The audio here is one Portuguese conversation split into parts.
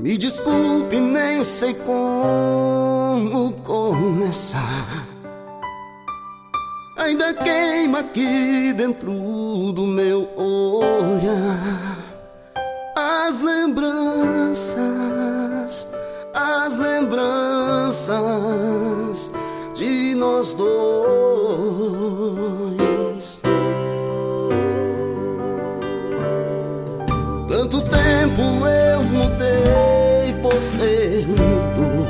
Me desculpe, nem sei como começar. Ainda queima aqui dentro do meu olhar as lembranças de nós dois. Tanto tempo eu mudei, você mudou.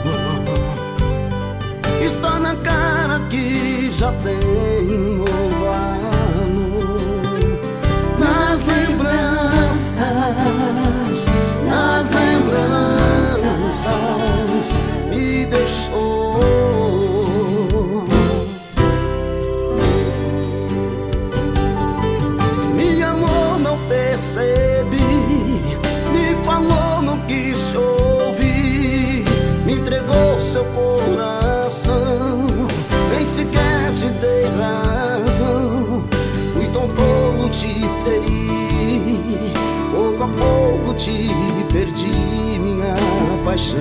Está na cara que já tem um novo amor. Nas lembranças me deixou. Me amou, não percebi. Me falou, não quis te ouvir. Me entregou seu coração, nem sequer te dei razão. Fui tão tolo, te feri. Pouco a pouco te perdi, minha paixão.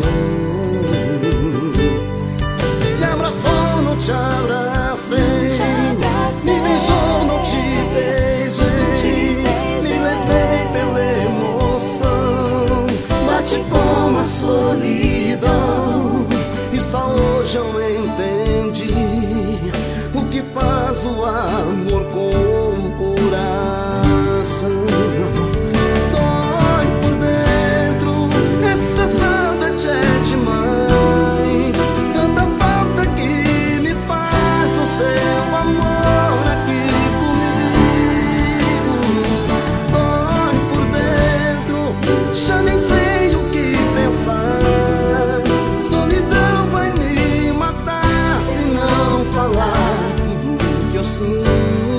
Me abraçou, não te abracei. Me beijou, não te beijei. Me levei pela emoção. Bate como a solidão. E só hoje eu entendi o que faz o amor com o coração. Dói por dentro, essa saudade é demais. Tanta falta que me faz o seu amor aqui comigo. Dói por dentro, já nem sei o que pensar. Solidão vai me matar se não falar tudo que eu sinto.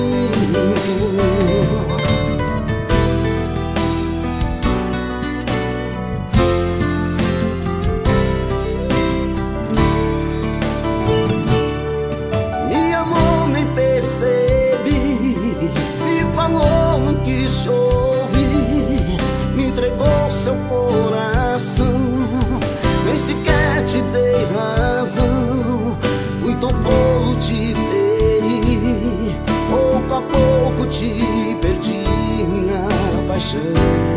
Me amou, nem percebi. Me falou, não quis te ouvir. Me entregou seu coração, nem sequer te dei razão. Fui tão tolo, te feri. Pouco a pouco te perdi, minha paixão.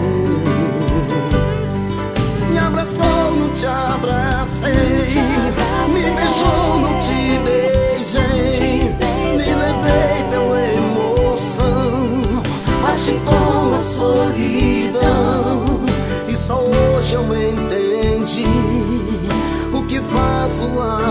Me abraçou, não te abracei. Me beijou, não te beijei. Me levei pela emoção. Bate como a solidão. E só hoje eu entendi o que faz o amor